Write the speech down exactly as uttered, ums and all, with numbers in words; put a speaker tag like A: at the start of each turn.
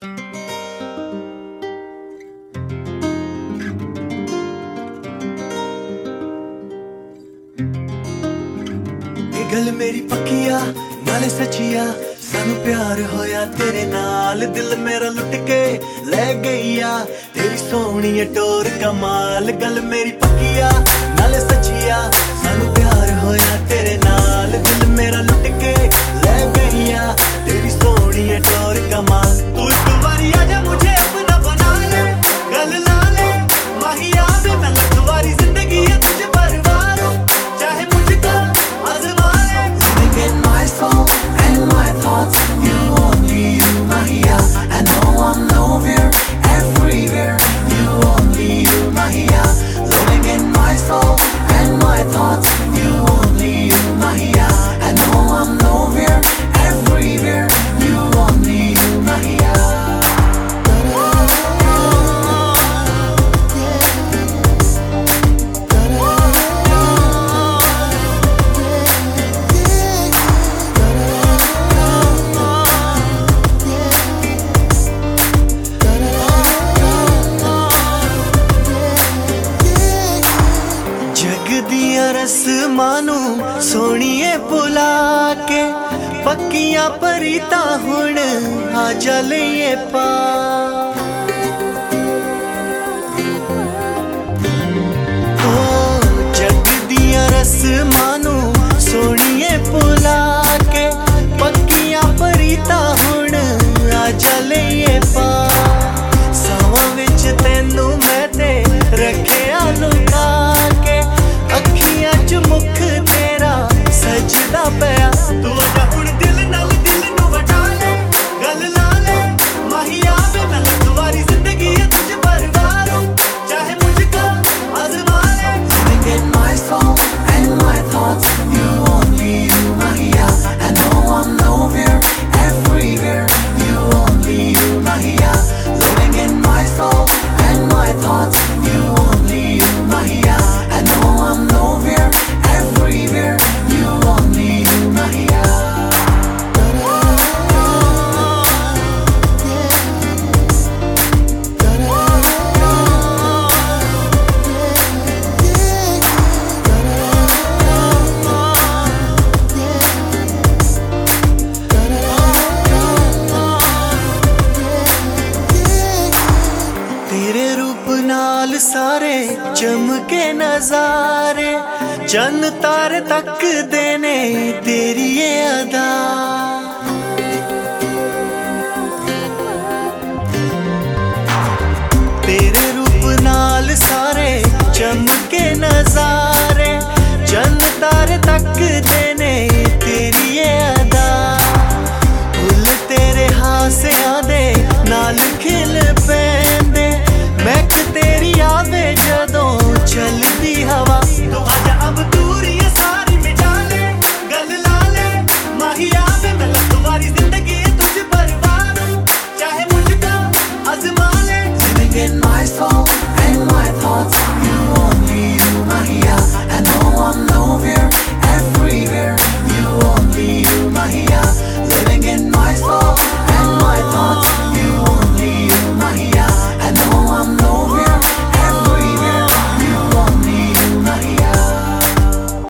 A: गल मेरी पक्किया नाले सचिया सानू प्यार होया तेरे नाल दिल मेरा लुट के ले गईया तेरी सोहनी टोर कमाल। गल मेरी पक्किया नाले सचिया सानू प्यार होया तेरे नाल दिल मेरा लुट के ले गईया तेरी सोहनी टोर कमाल। तू एक बारी आजा मुझे अपना बना ले गल ला ले माहिया में मैं लखवारी जिंदगी है तुझे परवार चाहे मुझको आजमा ले। Living in my soul and my thoughts you only you Mahia I know I'm nowhere everywhere you only you Mahia Living in my soul and my thoughts you only you Mahia I know I'm nowhere everywhere you only you Mahia रस्मानू सोनिए बुला के पक्कियां परीता हुण आजा लईए पा। ओ जग दियां रस्मानू सोनिए बुला के पक्कियां परीता हुण आजा लईए पा। सावां विच तैनू मैं ते रखिया लुका के अखियां च मुख तेरा सजदा पिया। तू आजा हुण दिल नाल दिल नू वटा ले गल ला ले माहिया में मैं लखवारी जिंदगी है तुझे परवार चाहे मुझको आजमा ले। Living in my soul and my thoughts you only you Mahia I know I'm nowhere everywhere you only you Mahia Living in my soul and my thoughts you only you Mahia I know I'm nowhere everywhere you only you Mahia तेरे रूप नाल सारे चमके नजारे चन्न तारे तक देने तेरी ये अदा। तेरे रूप नाल सारे चमके नजारे चन्न तारे तक दे